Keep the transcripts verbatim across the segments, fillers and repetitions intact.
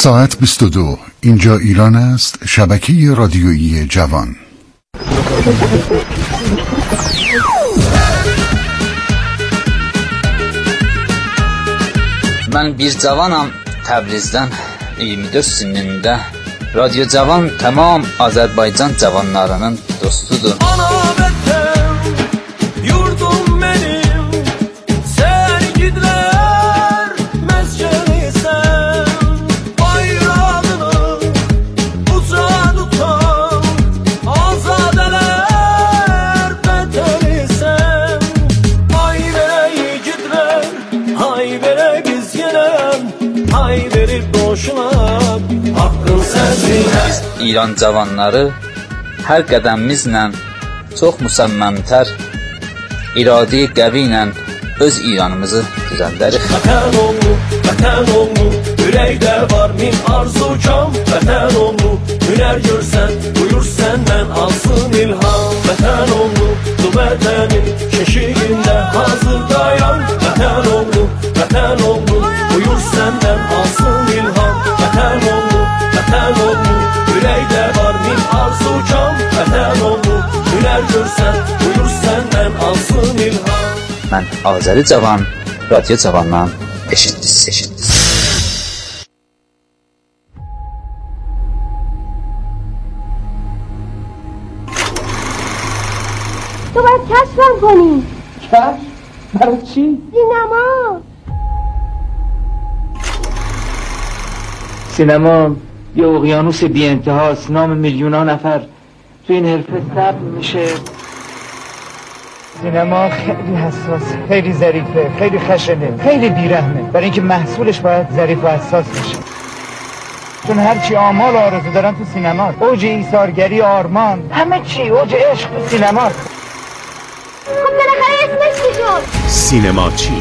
ساعت بیست و دو. اینجا ایران است. شبکه رادیویی جوان. Mən bir cavanam Təbrizdən iyirmi dörd sinində. Radyo Cavan tamam Azərbaycan cavanlarının dostudur. Ana vətən, yurdum mənim, sərgidlər məskənisən. Bayrağını uca tutan, azadələr vətənisən. Ay verək igidlər, ay verək biz yenəm, ay verib boşuna, haqqın sənsinlər. İran cavanları hər qədəmimizlə çox müsəmməmtər, iradi qəvi ilə öz İranımızı düzəldərik. Vətən oğlu, vətən oğlu, ürəkdə var min arzu kam. Vətən oğlu, hünər görsən, buyur səndən alsın ilham. Vətən oğlu, bu vətənin keşiyində hazır dayan. Vətən oğlu, vətən oğlu, buyur səndən alsın ilham. Vətən oğlu, vətən oğlu, ürəkdə var min arzu kam. Vətən oğlu, hünər görsən, buyur səndən alsın ilham. Mən Azəri Cavan, Radyo Cavandan eşitdiniz, eşitdiniz. تو باید کشفم کنی. کشف؟ برای چی؟ سینما. سینما یه اقیانوس بی انتهاست. نام میلیون ها نفر تو این حرفه ثبت میشه. سینما خیلی حساسه، خیلی ظریفه، خیلی خشنه، خیلی بیرحمه، برای اینکه محصولش باید ظریف و حساس بشه. چون هرچی آمال و آرزو دارن تو سینما، اوج ایثارگری، آرمان، همه چی اوج عشق تو سینما. خب بالاخره اسمش چی شد؟ سینما چی؟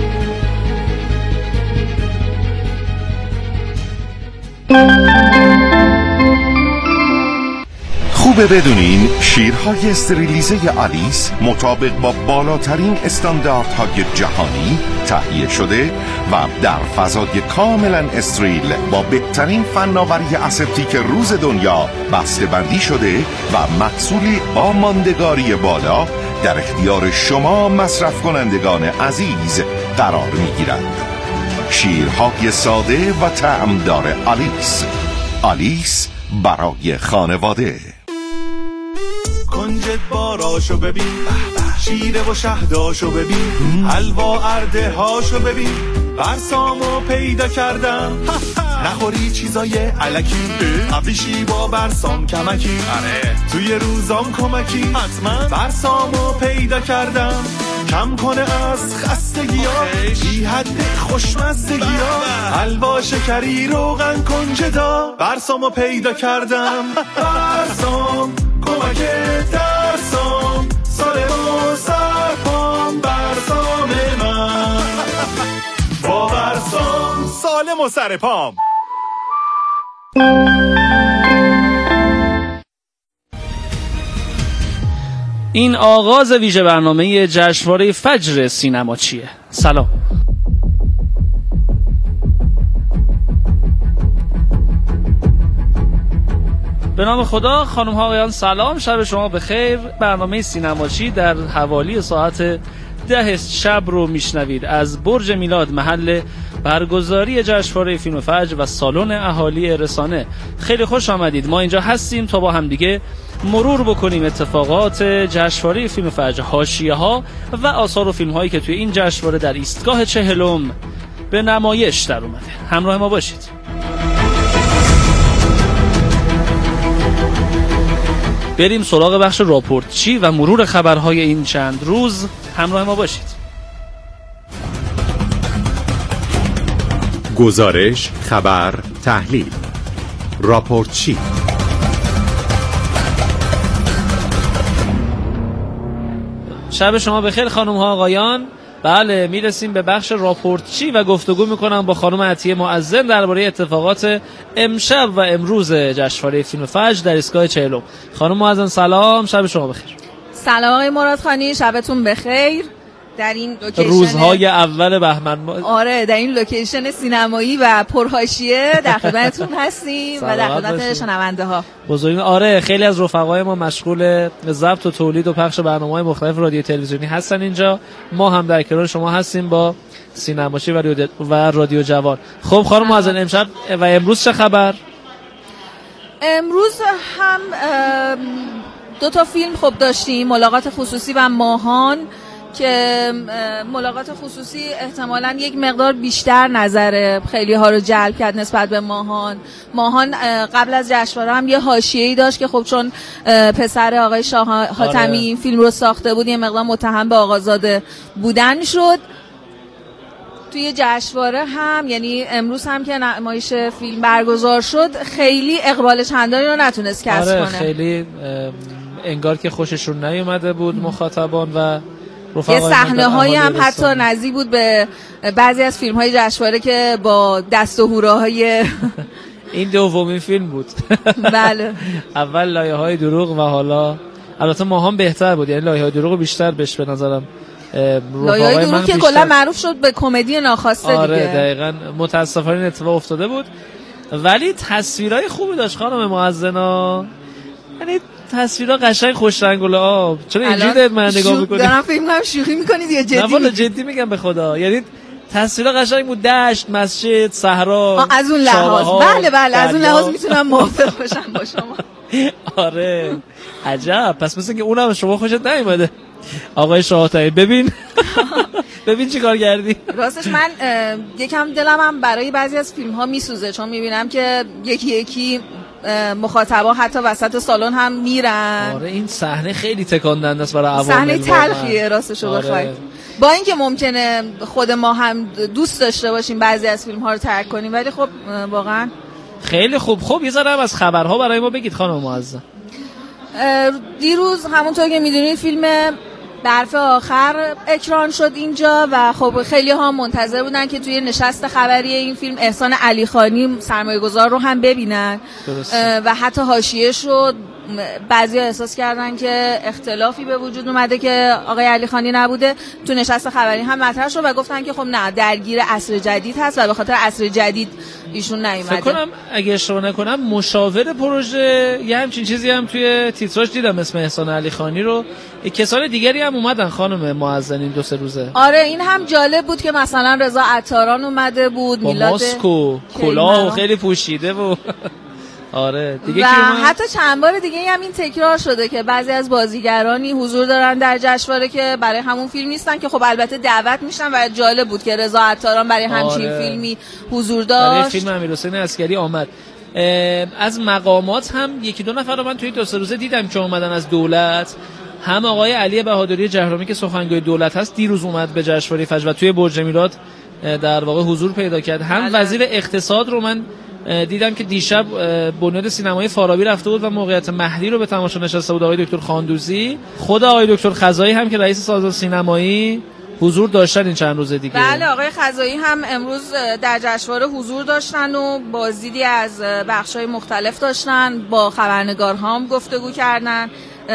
خوبه بدونین شیرهای استریلیزه آلیس مطابق با بالاترین استانداردهای جهانی تهیه شده و در فضای کاملا استریل با بهترین فناوری اسپتیک روز دنیا بسته بندی شده و محصولی با ماندگاری بالا در اختیار شما مصرف کنندگان عزیز قرار میگیرد. شیرهای ساده و طعمدار آلیس. آلیس برای خانواده. کنجد باراشو ببین، شیره و شهداشو ببین، حلوا ارده هاشو ببین، برسامو پیدا کردم. نخوری چیزای علکی، قبلیشی با برسام کمکی، توی روزام کمکی، حتما برسامو پیدا کردم. کم کنه از خستگی ها، بی حد خوشمزدگی ها، حلوا شکری روغن کنجدا، برسامو پیدا کردم. برسام کمک ترسام، سالم و سرپام، برسام من با برسام سالم و سرپام. این آغاز ویژه برنامه جشنواره فجر سینما چیه؟ سلام. به نام خدا، خانم ها آقایان سلام، شب شما بخیر. برنامه سینماچی در حوالی ساعت ده شب رو میشنوید از برج میلاد، محل برگزاری جشنواره فیلم فجر و سالن اهالی رسانه. خیلی خوش آمدید. ما اینجا هستیم تا با هم دیگه مرور بکنیم اتفاقات جشنواره فیلم فجر، حاشیه‌ها و آثار و فیلم‌هایی که توی این جشنواره در ایستگاه چهلم به نمایش در اومده. همراه ما باشید. بریم سراغ بخش راپورتچی و مرور خبرهای این چند روز. همراه ما باشید. گزارش، خبر، تحلیل. راپورتچی. شب شما بخیر خانم ها آقایان. بله، میرسیم به بخش راپورتچی و گفتگو میکنم با خانم عطیه معظم درباره اتفاقات امشب و امروز جشنواره فیلم فجر در ایستگاه چهلم. خانم معظم سلام، شب شما بخیر. سلام آقای مرادخانی، شبتون بخیر. در این لوکیشن روزهای اول بهمن ما... آره در این لوکیشن سینمایی و پرحاشیه در خدمتتون هستیم و در خدمت شنونده ها بزرگین. آره خیلی از رفقای ما مشغول ضبط و تولید و پخش برنامه‌های مختلف رادیو تلویزیونی هستن اینجا، ما هم در کنار شما هستیم با سینماشی و رادیو و رادیو جوان. خب خانم معزن، امشب و امروز چه خبر؟ امروز هم دو تا فیلم خب داشتیم، ملاقات خصوصی و ماهان، که ملاقات خصوصی احتمالاً یک مقدار بیشتر نظر خیلی ها رو جلب کرد نسبت به ماهان. ماهان قبل از جشنواره هم یه حاشیه‌ای داشت که خب چون پسر آقای شاه حاتمی این فیلم رو ساخته بود یه مقدار متهم به آقازاده بودن شد. توی جشنواره هم یعنی امروز هم که نمایش فیلم برگزار شد خیلی اقبال چندانی رو نتونست کسب آره کنه. خیلی انگار که خوششون نیومده بود مخاطبان و یه صحنه هایی هم حتی نزدیک بود به بعضی از فیلم های جشنواره که با دست و هوراهای این دومین فیلم بود. بله. اول لایه های دروغ و حالا البته ماهان بهتر بود، یعنی لایه های دروغ بیشتر بهش به نظرم لایه های دروغ که کلا معروف شد به کمدی ناخواسته دیگه. آره دقیقاً متاسفانه اتفاق افتاده بود، ولی تصویرای خوبی داشت خانم معزنا، یعنی تصویرها قشنگ خوش رنگ و لعاب. چرا اینجوری دارید من نگاه میکنید؟ دارم فکر میکنم شوخی میکنید یا جدی؟ نه والا جدی میگم به خدا، یعنی تصویرها قشنگ بود، دشت، مسجد، صحرا. از اون لحاظ بله بله از اون لحاظ میتونم موافق باشم با شما. آره عجب، پس مثل که اونم شما خوشت نیومده آقای شاه. ببین ببین چی کار کردی. راستش من یکم دلم هم برای بعضی از فیلم ها میسوزه، چون میبینم که یکی یکی مخاطبا حتی وسط سالن هم میرن. آره این صحنه خیلی تکان دهنده است برای عوام. صحنه تلخیه راستشو آره. بخواید. با اینکه ممکنه خود ما هم دوست داشته باشیم بعضی از فیلم ها رو ترک کنیم، ولی خب واقعا خیلی خوب. خب یه ذره از خبرها برای ما بگید خانم معزز. دیروز همونطور که میدونید فیلم برف آخر اکران شد اینجا و خب خیلی ها منتظر بودن که توی نشست خبری این فیلم احسان علیخانی سرمایه‌گذار رو هم ببینن و حتی حاشیه شد. بعضی ها احساس کردن که اختلافی به وجود اومده که آقای علیخانی نبوده. تو نشست خبری هم مطرح شد و گفتن که خب نه، درگیر عصر جدید هست و به خاطر عصر جدید ایشون نیومده. فکر کنم اگه اشتباه نکنم مشاور پروژه یه همچین چیزی هم توی تیتراژ دیدم اسم احسان علیخانی رو. کسان دیگری هم اومدن خانم معزن این دو سه روزه. آره این هم جالب بود که مثلا رضا عطاران اومده بود، میلاد ماسکو کلاه خیلی پوشیده بود. آره دیگه و حتی چند بار دیگه هم این تکرار شده که بعضی از بازیگرانی حضور دارن در جشنواره که برای همون فیلم نیستن، که خب البته دعوت میشن و جالب بود که رضا عطاران برای همچین آره. فیلمی حضور داشت. برای فیلم امیرحسین عسکری آمد. از مقامات هم یکی دو نفر رو من توی دو سه روزه دیدم که اومدن از دولت. هم آقای علی بهادری جهرمی که سخنگوی دولت هست دیروز اومد به جشنواره فجر و توی برج میلاد در واقع حضور پیدا کرد. هم وزیر اقتصاد رو من دیدم که دیشب بنیاد سینمای فارابی رفته بود و موقعیت مهدی رو به تماشا نشسته بود آقای دکتر خاندوزی. خود آقای دکتر خزایی هم که رئیس سازمان سینمایی حضور داشتن این چند روز دیگه. بله آقای خزایی هم امروز در جشنواره حضور داشتن و بازدیدی از بخش‌های مختلف داشتن، با خبرنگارها هم گفتگو کردن،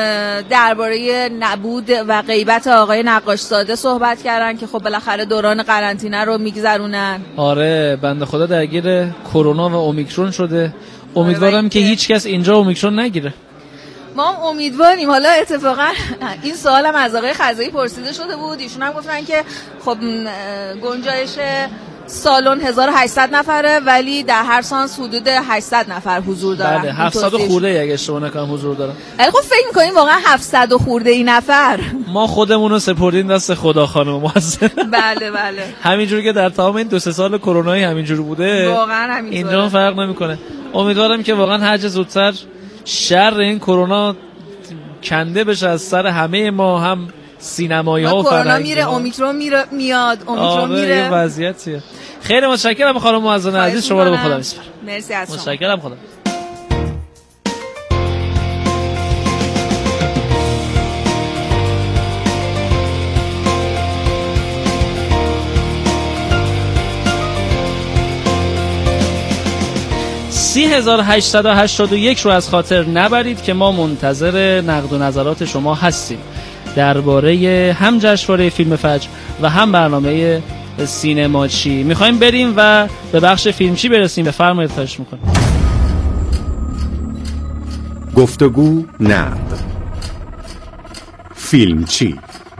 درباره نبود و غیبت آقای نقاشزاده صحبت کردن که خب بالاخره دوران قرنطینه رو میگذرونن. آره بنده خدا درگیر کرونا و اومیکرون شده. امیدوارم که هیچ کس اینجا اومیکرون نگیره. ما هم امیدواریم. حالا اتفاقا این سوالم از آقای خزایی پرسیده شده بود، ایشون هم گفتن که خب گنجایش سالن هزار و هشتصد نفره ولی در هر سانس حدود هشتصد نفر حضور دارن. بله هفتصد خورده اگه اشتباه نکنم حضور دارن. ولی خب فکر می‌کنیم واقعا هفتصد خورده این نفر؟ ما خودمون رو سپردیم دست خدا خانم معزز. بله بله. همینجوری که در تمام این دو سه سال کرونایی همینجوری بوده. واقعا همینطوره. اینجا فرق نمی‌کنه. امیدوارم که واقعا هر چه زودتر شر این کرونا کنده بشه از سر همه ما، هم سینمایی ها و فرهنگی ها. کرونا میره، اومیکرون میره میاد، اومیکرون میره. یه وضعیتیه. خیلی متشکرم خانم معزز عزیز، شما رو به خدا میسپارم. مرسی از شما. متشکرم خدا. سی هزار هشتصد و هشتاد و یک رو از خاطر نبرید که ما منتظر نقد و نظرات شما هستیم. درباره هم جشنواره فیلم فجر و هم برنامه سینماچی. میخوایم بریم و به بخش فیلمچی برسیم. بفرمایید، خواهش میکنم. گفتگو نقد فیلمچی.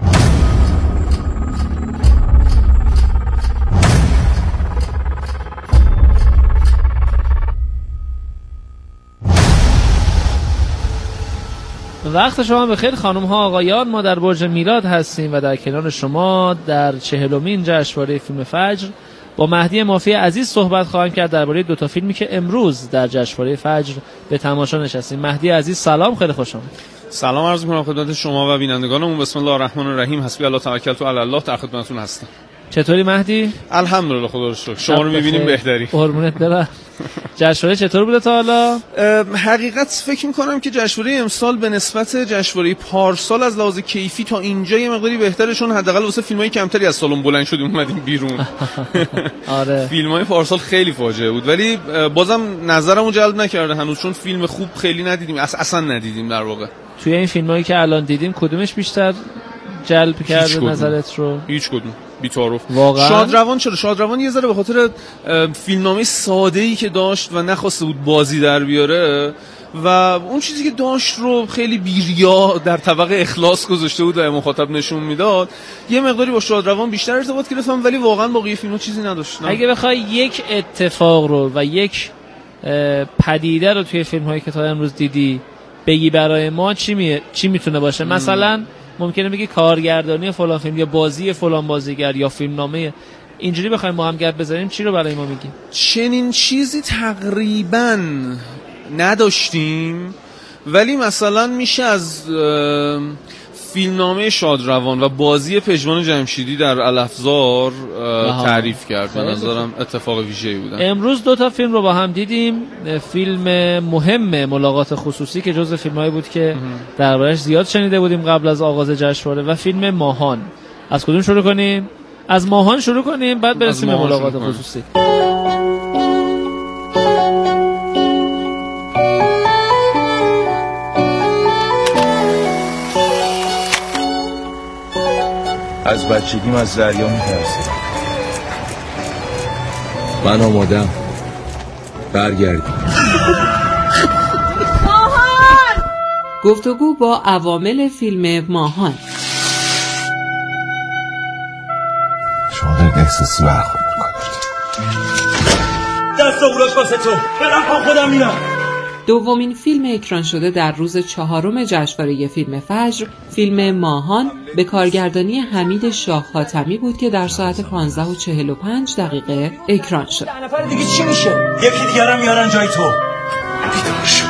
وقت شما بخیر خانم ها آقایان. ما در برج میلاد هستیم و در کنار شما در چهلمین جشنواره فیلم فجر با مهدی مافی عزیز صحبت خواهیم کرد درباره دو تا فیلمی که امروز در جشنواره فجر به تماشا نشستیم. مهدی عزیز سلام، خیلی خوش آمدید. سلام عرض می‌کنم خدمت شما و بینندگانمون. بسم الله الرحمن الرحیم. حسبی الله توکلت علی الله. در خدمتتون هستم. چطوری مهدی؟ الحمدلله خدا رو شکر. شما رو می‌بینیم بهتری. قربونت برم. جشنواره چطور بوده تا حالا؟ حقیقت فکر می‌کنم که جشنواره امسال به نسبت جشنواره پارسال از لحاظ کیفی تا اینجا یه مقداری بهتره، چون حداقل واسه فیلمای کمتری از سالن بلند شدیم اومدیم بیرون. آره. فیلمای پارسال خیلی فاجعه بود، ولی بازم نظرمو جلب نکرده هنوز، چون فیلم خوب خیلی ندیدیم، اصلا ندیدیم در واقع. توی این فیلمایی که الان دیدیم کدومش بیشتر جلب کرده نظرت رو؟ هیچ کدوم بی‌تعارف. واقعا شادروان چرا؟ شادروان یه ذره به خاطر فیلمنامه ساده‌ای که داشت و نخواسته بود بازی در بیاره و اون چیزی که داشت رو خیلی بی‌ریا در طبق اخلاص گذاشته بود و مخاطب نشون میداد. یه مقداری با شادروان بیشتر ارتباط گرفتم، ولی واقعا باقی فیلم‌ها چیزی نداشت. اگه بخوای یک اتفاق رو و یک پدیده رو توی فیلم‌هایی که تا امروز دیدی بگی برای ما، چی می... چی میتونه باشه؟ م. مثلا ممکنه بگی کارگردانی فلان فیلم یا بازی فلان بازیگر یا فیلمنامه. اینجوری بخوایم با هم گپ بزنیم چی رو برای ما میگی؟ چنین چیزی تقریبا نداشتیم، ولی مثلا میشه از فیلمنامه شادروان و بازی پژمان جمشیدی در الافزار تعریف کرد. به نظرم اتفاق ویژه‌ای بود. امروز دو تا فیلم رو با هم دیدیم. فیلم مهم ملاقات خصوصی که جزو فیلمایی بود که دربارش زیاد شنیده بودیم قبل از آغاز جشنواره، و فیلم ماهان. از کدوم شروع کنیم؟ از ماهان شروع کنیم بعد برسیم به ملاقات خصوصی. از بچگیم از دریا می‌ترسیدم. من آمادم. برگردیم. ماهان! گفتگو با عوامل فیلم ماهان. شما دارید احساسی برخورد می‌کنید. دست اوراش واسه تو. برم پا خودم میرم. دومین فیلم اکران شده در روز چهارم جشنواره فیلم فجر، فیلم ماهان به کارگردانی حمید شاه خاتمی بود که در ساعت پانزده و چهل و پنج دقیقه اکران شد. ده نفر دیگه چی میشه؟ یکی دیگرم میارن جای تو. بیدار شو.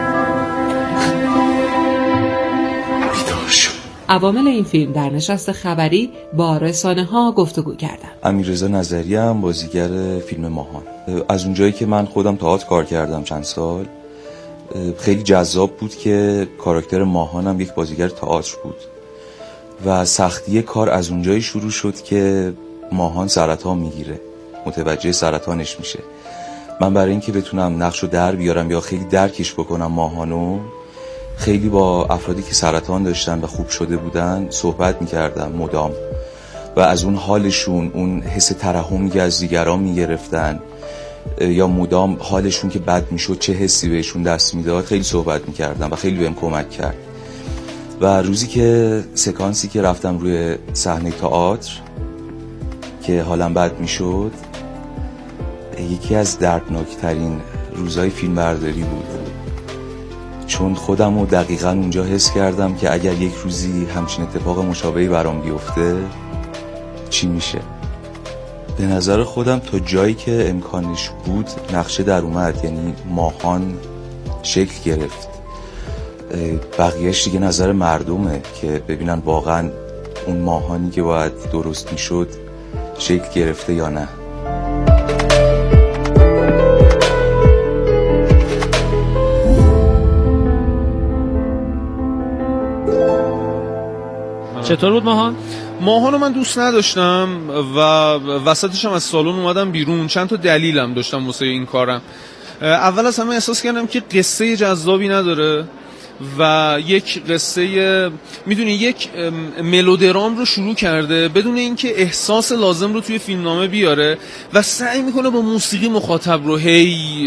بیدار شو. عوامل این فیلم در نشست خبری با رسانه‌ها گفتگو کردند. امیررضا نظری هم بازیگر فیلم ماهان. از اونجایی که من خودم تئاتر کار کردم چند سال، خیلی جذاب بود که کاراکتر ماهانم یک بازیگر تئاتر بود و سختی کار از اونجایی شروع شد که ماهان سرطان میگیره، متوجه سرطانش میشه. من برای اینکه بتونم نقشو در بیارم یا خیلی درکش بکنم ماهانو، خیلی با افرادی که سرطان داشتن و خوب شده بودن صحبت میکردم مدام و از اون حالشون، اون حس ترحمی که از دیگران میگرفتن یا مدام حالشون که بد میشد چه حسی بهشون دست میداد خیلی صحبت میکردم و خیلی بهم کمک کرد. و روزی که سکانسی که رفتم روی صحنه تئاتر که حالم بد میشد، یکی از دردناکترین روزهای فیلم برداری بود، چون خودم رو دقیقاً اونجا حس کردم که اگر یک روزی همچین اتفاق مشابهی برام بیفته چی میشه. به نظر خودم تا جایی که امکانش بود نقشه در اومد، یعنی ماهان شکل گرفت. بقیهش دیگه نظر مردمه که ببینن واقعا اون ماهانی که باید درست میشد شکل گرفته یا نه. چطور بود ماهان؟ ماهانو من دوست نداشتم و وسطش هم از سالن اومدم بیرون. چند تا دلیلم داشتم واسه این کارم. اول از همه احساس کردم که قصه جذابی نداره و یک قصه میدونی یک ملودرام رو شروع کرده بدون اینکه احساس لازم رو توی فیلمنامه بیاره و سعی میکنه با موسیقی مخاطب رو هی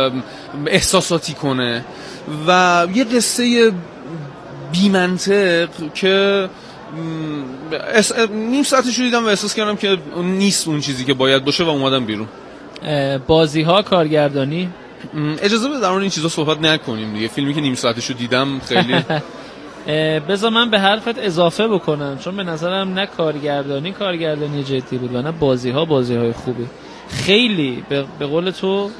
احساساتی کنه و یه قصه بی منطق که اس... نیم ساعتش رو دیدم و احساس کردم که نیست اون چیزی که باید باشه و اومدم بیرون. بازی ها، کارگردانی، اجازه بده در مورد این چیزا صحبت نکنیم دیگه. فیلمی که نیم ساعتش رو دیدم خیلی بذار من به حرفت اضافه بکنم، چون به نظرم نه کارگردانی کارگردانی جدی بود و نه بازی ها بازی های خوبی. خیلی به, به قول تو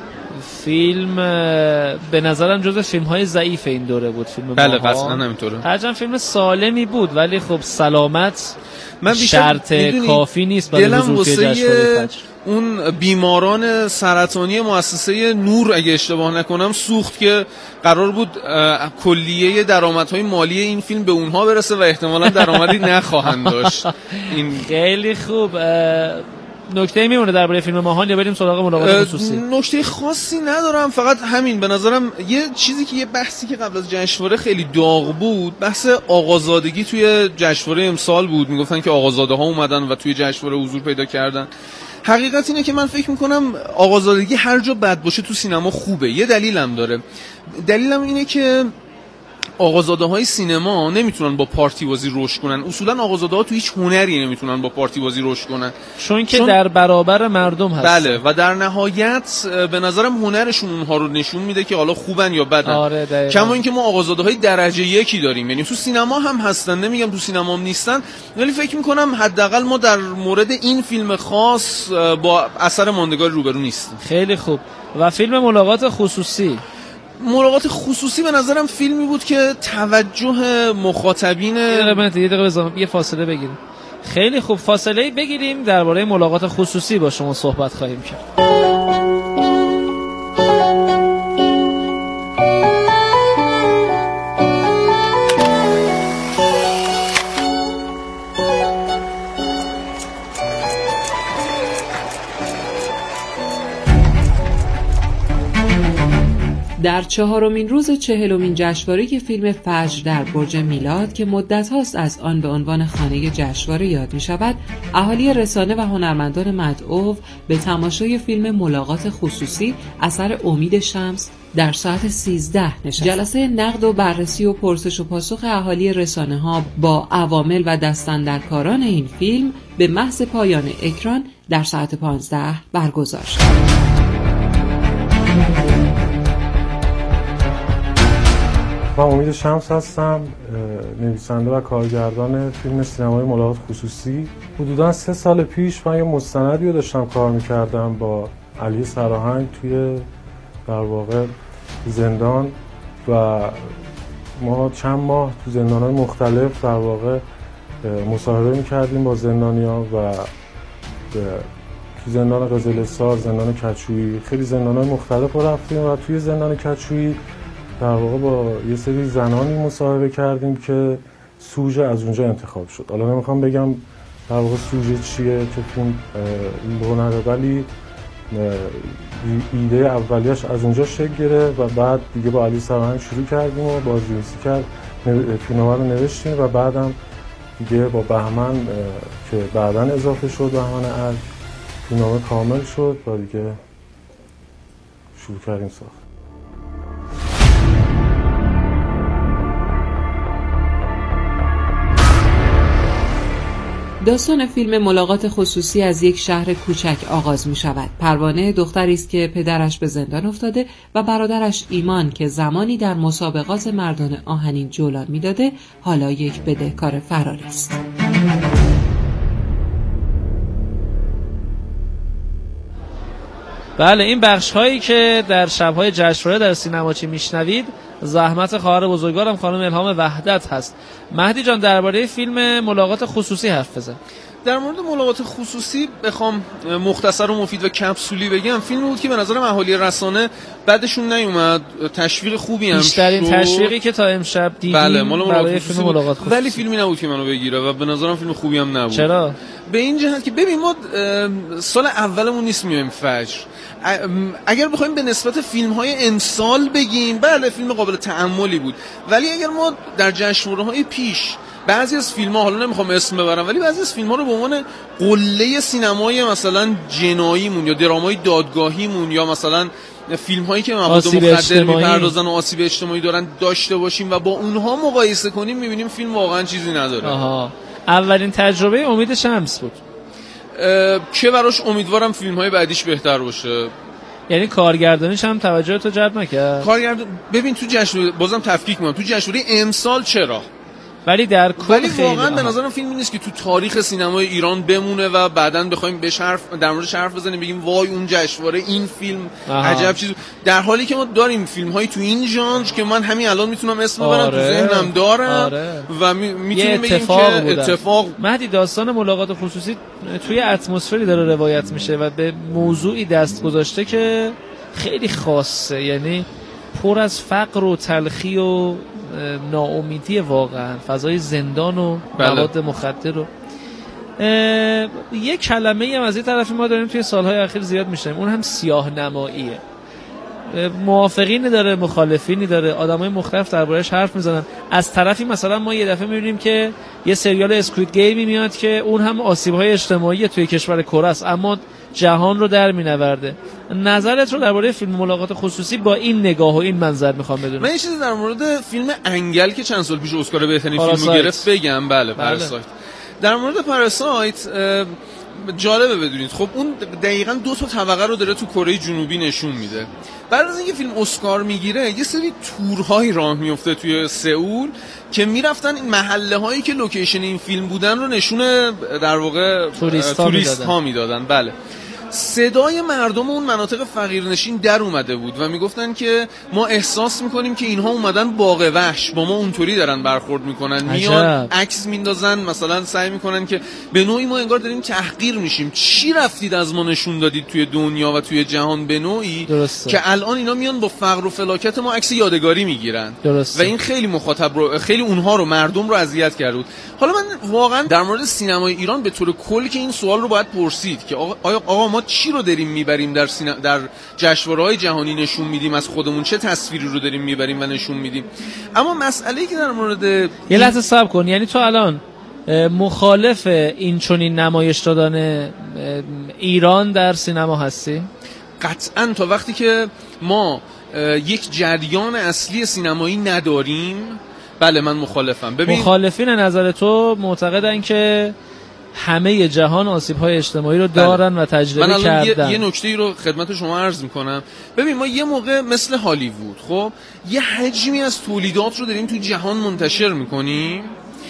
فیلم به نظرم جزو فیلم های ضعیف این دوره بود. فیلم بله قطعا همینطوره. هرچند فیلم سالمی بود ولی خب سلامت من شرط کافی نیست برای حضور توی جشنواره فجر. اون بیماران سرطانی مؤسسه نور اگه اشتباه نکنم سوخت که قرار بود کلیه درآمدهای مالی این فیلم به اونها برسه و احتمالاً درآمدی نخواهند داشت. این خیلی خوب. نکته میمونه درباره فیلم ماهان یا بریم سراغ ملاقات خصوصی؟ نکته خاصی ندارم، فقط همین به نظرم یه چیزی که یه بحثی که قبل از جشنواره خیلی داغ بود بحث آقازادگی توی جشنواره امسال بود. میگفتن که آقازاده ها اومدن و توی جشنواره حضور پیدا کردن. حقیقت اینه که من فکر میکنم آقازادگی هر جا بد باشه تو سینما خوبه. یه دلیلم داره. دلیلم اینه که آقازاده های سینما نمیتونن با پارتی بازی رشد کنن. اصولا آقازاده ها تو هیچ هنری نمیتونن با پارتی بازی رشد کنن، چون که چون... در برابر مردم هست. بله و در نهایت به نظرم هنرشون اونها رو نشون میده که حالا خوبن یا بدن. آره کما اینکه ما آقازاده های درجه یکی داریم، یعنی تو سینما هم هستن، نمیگم تو سینما هم نیستن، ولی فکر میکنم حداقل ما در مورد این فیلم خاص با اثر ماندگار روبرو نیستیم. خیلی خوب. و فیلم ملاقات خصوصی ملاقات خصوصی به نظرم فیلمی بود که توجه مخاطبین یه دقیقه یه دقیقه بذارم یه فاصله بگیریم. خیلی خوب فاصله بگیریم، درباره ملاقات خصوصی با شما صحبت خواهیم کرد. در چهارمین روز چهلمین جشنواره فیلم فجر در برج میلاد که مدت هاست از آن به عنوان خانه جشنواره یاد می شود، اهالی رسانه و هنرمندان مدعو به تماشای فیلم ملاقات خصوصی اثر امید شمس در ساعت سیزده نشست. جلسه نقد و بررسی و پرسش و پاسخ اهالی رسانه ها با عوامل و دستاندرکاران این فیلم به محض پایان اکران در ساعت پانزده برگزار شد. من امید شمس هستم، نویسنده و کارگردان فیلم سینمایی ملاقات خصوصی. حدوداً سه سال پیش من یه مستندی رو داشتم کار میکردم با علی سراهنگ توی در واقع زندان و ما چند ماه تو زندان‌های مختلف در واقع مصاحبه میکردیم با زندانیان و توی زندان قزلستار، زندان کچویی، خیلی زندان‌های مختلف رو رفتیم و توی زندان کچویی در واقع با یه سری زنانی مصاحبه کردیم که سوژه از اونجا انتخاب شد. حالا نمیخوام بگم در واقع سوژه چیه که فیلم بهنره، ولی ایده اولیش از اونجا شکل گرفت و بعد دیگه با علی سراهنگ شروع کردیم و بازنویسی کرد، فیلمنامه رو نوشتیم و بعدم دیگه با بهمن که بعداً اضافه شد، بهمن ال، فیلمنامه کامل شد و دیگه شروع کردیم ساخت. داستان فیلم ملاقات خصوصی از یک شهر کوچک آغاز می شود. پروانه دختری است که پدرش به زندان افتاده و برادرش ایمان که زمانی در مسابقات مردان آهنین جولان می داده حالا یک بدهکار فراری است. بله، این بخش هایی که در شب‌های جشنواره در سینماچی میشنوید زحمت خواهر بزرگوارم خانم الهام وحدت هست. مهدی جان درباره فیلم ملاقات خصوصی حرف بزن. در مورد ملاقات خصوصی بخوام مختصر و مفید و کپسولی بگم، فیلم بود که به نظرم اهالی رسانه بعدشون نیومد، تشویق خوبی هم بیشترین شد. تشویقی که تا امشب دیدیم بله برای فیلم ملاقات خصوصی، ولی فیلمی نبود که منو بگیره و به نظرم فیلم خوبی هم نبود. چرا؟ به این جهت که ببین ما سال اولمون نیست میایم فجر، اگر بخوایم به نسبت فیلم‌های امسال بگیم، بله فیلم قابل تأملی بود، ولی اگر ما در جشنواره‌های پیش بعضی از فیلم‌ها، حالا نمیخوام اسم ببرم، ولی بعضی از فیلم‌ها رو به عنوان قله سینمای مثلا جناییمون یا درامای دادگاهیمون یا مثلا فیلم‌هایی که مواد مخدر می‌پردازن و آسیب اجتماعی دارن داشته باشیم و با اونها مقایسه کنیم، می‌بینیم فیلم واقعا چیزی نداره. آها. اولین تجربه امید شمس بود که براش امیدوارم فیلم‌های بعدیش بهتر باشه. یعنی کارگردانیش هم توجه تو جلب نکرد؟ کارگردان ببین تو جشن، بازم تفکیک می‌کنم، تو جشنواره امسال چرا؟ ولی در کل ولی خیلی واقعا به نظرم فیلمی نیست که تو تاریخ سینمای ایران بمونه و بعداً بخوایم بهش حرف در موردش حرف بزنیم بگیم وای اون جشنواره این فیلم آها. عجب چیز، در حالی که ما داریم فیلم‌های تو این ژانر که من همین الان میتونم اسم ببرم آره. تو ذهنم دارم آره. و می... میتونیم بگیم که اتفاق مهدی داستان ملاقات خصوصی توی اتمسفری داره روایت میشه و به موضوعی دست گذاشته که خیلی خاصه، یعنی پر از فقر و تلخی و ناامیدی، واقعا فضای زندان و بله. مواد مخدر و یک کلمه هم از این طرفی ما داریم توی سالهای اخیر زیاد میشنیم، اون هم سیاه نماییه. موافقینی داره، مخالفینی داره، آدمای مختلف درباره‌اش حرف میزنن. از طرفی مثلا ما یه دفعه میبینیم که یه سریال اسکوید گیمی میاد که اون هم آسیب‌های اجتماعی توی کشور کره است اما جهان رو در مینورده. نظرت رو درباره فیلم ملاقات خصوصی با این نگاه و این منظر میخوام بدونم. من یه چیزی در مورد فیلم انگل که چند سال پیش اسکار بهترین فیلمو گرفت بگم. بله پاراسایت. در مورد پاراسایت جالبه بدونید، خب اون دقیقاً دو تا طبقه رو داره تو کره جنوبی نشون میده. بعد از اینکه فیلم اسکار میگیره یه سری تورهای راه میفته توی سئول که میرفتن این محله هایی که لوکیشن این فیلم بودن رو نشون در واقع توریست ها میدادن. بله صدای مردم اون مناطق فقیرنشین در اومده بود و میگفتن که ما احساس میکنیم که اینها اومدن باغ وحش، با ما اونطوری دارن برخورد میکنن، میان عکس میندازن، مثلا سعی میکنن که به نوعی ما انگار داریم تحقیر میشیم. چی رفتید از ما نشون دادید توی دنیا و توی جهان به نوعی درسته. که الان اینا میان با فقر و فلاکت ما عکس یادگاری میگیرن درسته. و این خیلی مخاطب رو، خیلی اونها رو، مردم رو اذیت کرد بود. حالا من واقعا در مورد سینمای ایران به طور کلی که این سوال رو باید پرسید که آقا آقا ما چی رو داریم میبریم در سینا... در جشنواره‌های جهانی نشون میدیم از خودمون، چه تصویری رو داریم میبریم و نشون میدیم. اما مسئله‌ای که در مورد یه لحظه صبر کن، یعنی تو الان مخالف این چنین نمایش دادن ایران در سینما هستی؟ قطعاً تا وقتی که ما یک جریان اصلی سینمایی نداریم بله من مخالفم. ببین مخالفین نظر تو معتقدن که همه جهان آسیب‌های اجتماعی رو دارن بله. و تجربه من کردن. یه, یه نکته‌ای رو خدمت شما عرض می‌کنم. ببین ما یه موقع مثل هالیوود خب یه حجمی از تولیدات رو داریم تو جهان منتشر می‌کنیم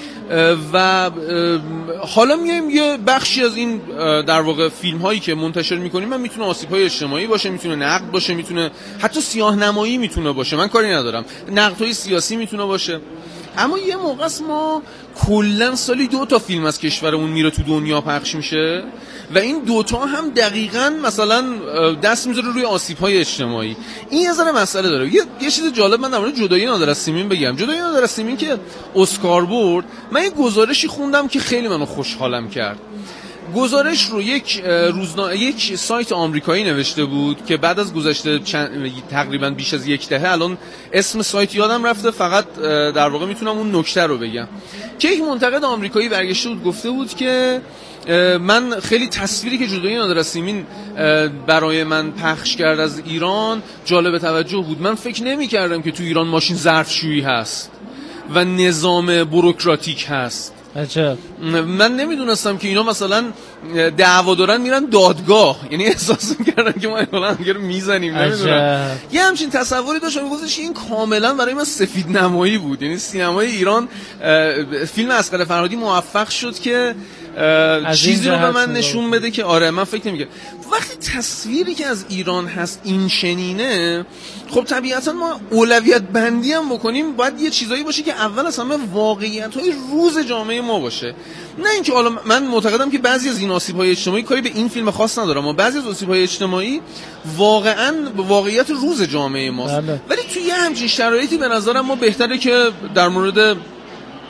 و حالا میایم یه بخشی از این در واقع فیلم هایی که منتشر میکنیم من میتونه آسیب های اجتماعی باشه، میتونه نقد باشه، میتونه حتی سیاه نمایی میتونه باشه، من کاری ندارم، نقد های سیاسی میتونه باشه. اما یه موقع است ما کلا سالی دو تا فیلم از کشورمون میره تو دنیا پخش میشه و این دوتا هم دقیقاً مثلا دست میذاره روی آسیب‌های اجتماعی. این یه ذره مسئله داره. یه, یه چیز جالب من در مورد جدایی نادر از سیمین بگم. جدایی نادر از سیمین که اسکار برد، من یه گزارشی خوندم که خیلی منو خوشحالم کرد. گزارش رو یک روزنامه یک سایت آمریکایی نوشته بود که بعد از گذشته تقریبا بیش از یک دهه، الان اسم سایت یادم رفته، فقط در واقع میتونم اون نکته رو بگم که یک منتقد آمریکایی برگشته بود گفته بود که من خیلی تصویری که جدایی نادر از سیمین برای من پخش کرد از ایران جالب توجه بود. من فکر نمی‌کردم که تو ایران ماشین ظرفشویی هست و نظام بوروکراتیک هست. عجب. من نمیدونستم که اینا مثلا دعوا دارن میرن دادگاه، یعنی احساس میکردن که ما مثلا همگر میزنیم، نمیدونم. یه همچین تصوری داشتم میگفتش این کاملا برای من سفید نمایی بود. یعنی سینمای ایران، فیلم اصغر فرهادی موفق شد که چیزی رو به من نشون بده که آره من فکر نمی‌کردم. وقتی تصویری که از ایران هست این چنینه، خب طبیعتا ما اولویت بندی هم بکنیم، باید یه چیزایی باشه که اول از همه واقعیت‌های روز جامعه ما باشه. نه اینکه حالا من معتقدم که بعضی از این آسیب‌های اجتماعی کاری به این فیلم خاص نداره، اما بعضی از آسیب‌های اجتماعی واقعاً واقعیت روز جامعه ماست. بله. ولی توی یه همچین شرایطی به نظرم ما بهتره که در مورد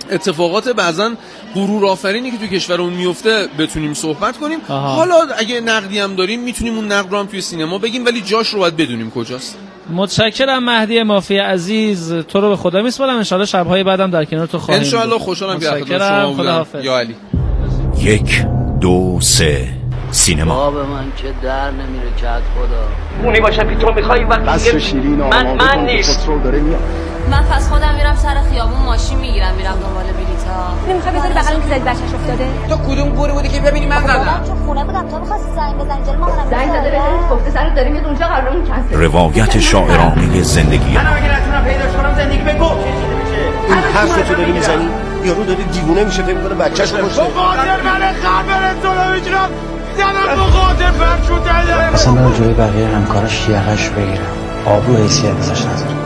اتفاقات بعضن غرور آفرینی که توی کشورمون میفته بتونیم صحبت کنیم. آها. حالا اگه نقدی هم داریم میتونیم اون نقد رو هم توی سینما بگیم، ولی جاش رو باید بدونیم کجاست. متشکرم مهدی مافی عزیز، تو رو به خدا میسپارم. ان شاءالله شب‌های بعدم در کنار تو خواهیم. ان شاءالله. خوشحالم که خدمت شما بودم. یا علی. یک دو سه سینما. باب من که در نمیره کت خدا. اونی باشم که تو میخوای وقتی شیرین من من نیست. من پس خودم میرم سر خیابون ماشین میگیرم میرم دنبال بلیطا. نمیخوای بذاری بغل اون که زدی بچه‌ش افتاده؟ تو کدوم گوره بودی که ببینی من زدم؟ تو خونه بودم تو می‌خواستی زنگ بزنی جلو مامانم. زنگ زده بهت گفته سرت داریم میاد اونجا قرارمون کنسل. روایت شاعرانه زندگی. من اگه نتونم پیداش کنم زندگی به گم کشیده میشه. این حرف تو داری میزنی؟ یارو داره دیوونه میشه فکر می‌کنه بچه‌شو کشته. مقادر من خبر تو رو میگیرم. زنم مقادر فرشوده. اصلا من جوی بقیه همکاراش یقش بگیرم. آبرو حیثیت ازش نذارم.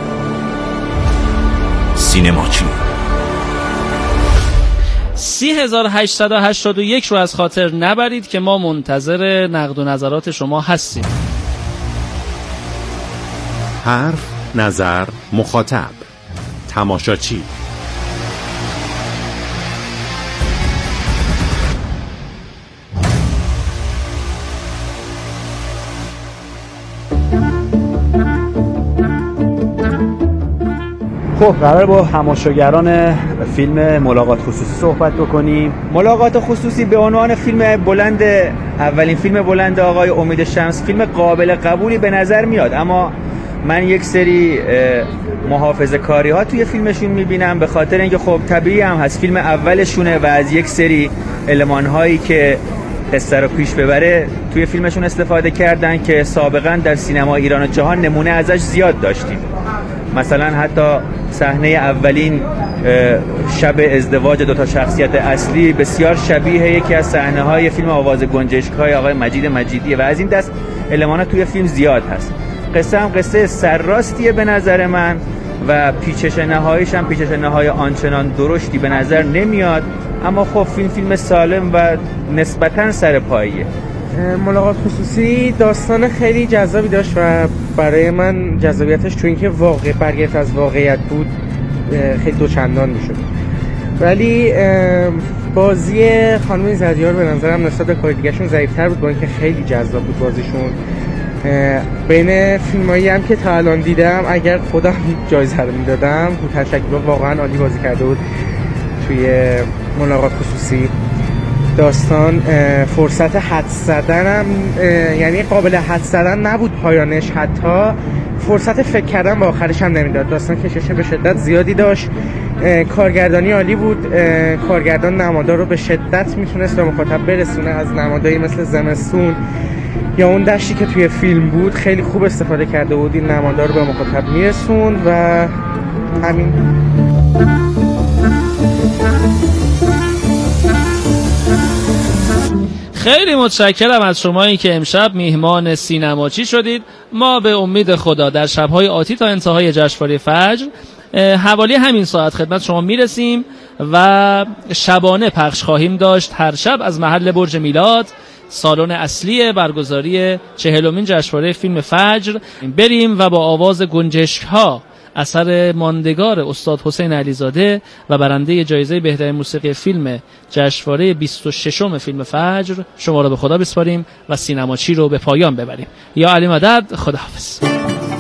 سینماچی سی هزار و هشتصد و هشتاد و یک رو از خاطر نبرید که ما منتظر نقد و نظرات شما هستیم. حرف، نظر، مخاطب، تماشاچی. خب قرار با تماشاگران فیلم ملاقات خصوصی صحبت بکنیم. ملاقات خصوصی به عنوان فیلم بلند، اولین فیلم بلند آقای امید شمس، فیلم قابل قبولی به نظر میاد، اما من یک سری محافظه کاری ها توی فیلمشون میبینم، به خاطر اینکه خب طبیعی هم هست فیلم اولشونه و از یک سری المان هایی که قصه رو پیش ببره توی فیلمشون استفاده کردن که سابقا در سینما ایران و جهان نمونه ازش زیاد داشتیم. مثلا حتی صحنه اولین شب ازدواج دو تا شخصیت اصلی بسیار شبیه یکی از صحنه‌های فیلم آواز گنجشک‌های آقای مجید مجیدیه و از این دست المان‌ها توی فیلم زیاد هست. قصه هم قصه سرراستیه به نظر من و پیچش نهاییش هم پیچش نهای آنچنان درشتی به نظر نمیاد، اما خب فیلم فیلم سالم و نسبتاً سرپاییه. ملاقات خصوصی داستان خیلی جذابی داشت و برای من جذابیتش تو اینکه واقع برگرفت از واقعیت بود خیلی دوچندان میشد، ولی بازی خانم زدیار به نظرم نسبت به کار دیگه‌شون ضعیف‌تر بود با اینکه خیلی جذاب بود بازیشون. بین فیلمایی هم که تا الان دیدم اگر خودم جایزه رو میدادم هوتن شکیبا واقعا عالی بازی کرده بود توی ملاقات خصوصی. داستان فرصت حد زدنم یعنی قابل حد زدن نبود پایانش، حتی فرصت فکر کردن به آخرش هم نمیداد. داستان کشش به شدت زیادی داشت، کارگردانی عالی بود، کارگردان نمادار رو به شدت میتونست به مخاطب برسونه. از نمادایی مثل زمستون یا اون دشتی که توی فیلم بود خیلی خوب استفاده کرده بود، این نمادار رو به مخاطب میرسوند و همین. خیلی متشکرم از شمایی که امشب میهمان سینماچی شدید. ما به امید خدا در شب‌های آتی تا انتهای جشنواره فجر حوالی همین ساعت خدمت شما میرسیم و شبانه پخش خواهیم داشت هر شب از محل برج میلاد، سالن اصلی برگزاری چهلمین جشنواره فیلم فجر. بریم و با آواز گنجشک‌ها، اثر ماندگار استاد حسین علیزاده و برنده جایزه بهترین موسیقی فیلم جشنواره بیست و ششم فیلم فجر، شما را به خدا بسپاریم و سینماچی رو به پایان ببریم. یا علی مدد، خداحافظ.